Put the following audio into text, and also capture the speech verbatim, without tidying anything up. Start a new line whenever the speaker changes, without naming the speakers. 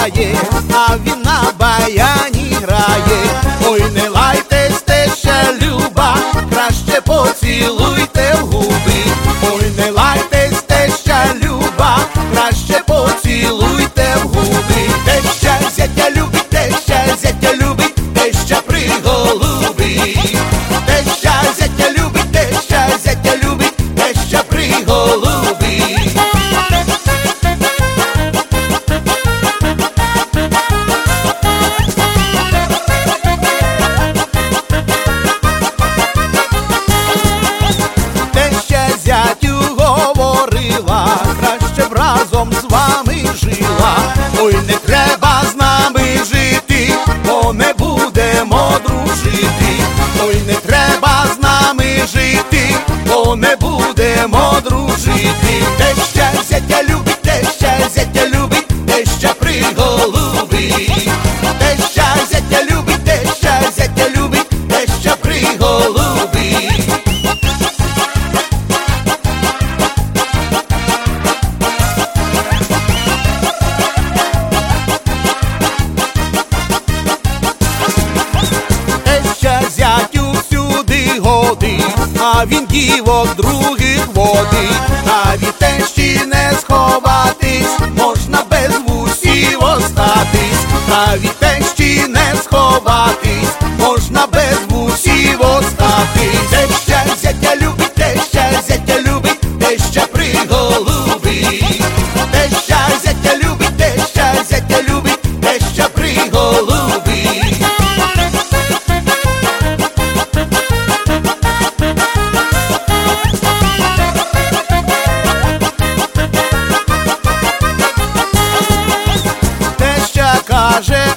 чекає, а він на баяні грає. Ой, не лайтесь, теща люба, краще поцілуйте в губи. Ой, не лайтесь, теща люба, краще поцілуйте в губи. Теща зятя любить, теща зятя любить, теща приголубить. Теща зятя любить, теща зятя любить, теща приголубить. Теща зятю говорила, краще б разом з вами жила. Ой, не треба з нами жити, бо не будемо дружити. Ой, не треба з нами жити, бо не будемо дружити. Теща зятя любить, теща зятя любить, теща приголубить. Теща зятя любить, теща зятя любить, теща приголубить. Теща зятю всюди годить, а він дівок других водить. А від тещі не сховатись, можна без вусів остатись. А від тещі не сховатись, можна без вусів остатись. Теща зятя любить, теща зятя любить, теща приголубить. Теща зятя любить, теща зятя любить, теща приголубить. Теща каже,